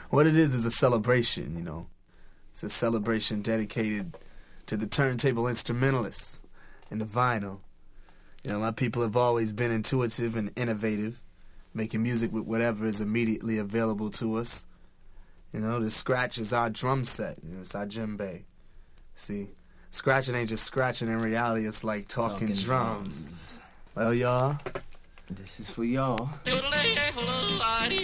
What it is a celebration, you know. It's a celebration dedicated to the turntable instrumentalists and the vinyl. You know, my people have always been intuitive and innovative, making music with whatever is immediately available to us. You know, the scratch is our drum set. You know, it's our djembe. See, scratching ain't just scratching. In reality, it's like talking drums. Well, y'all, this is for y'all.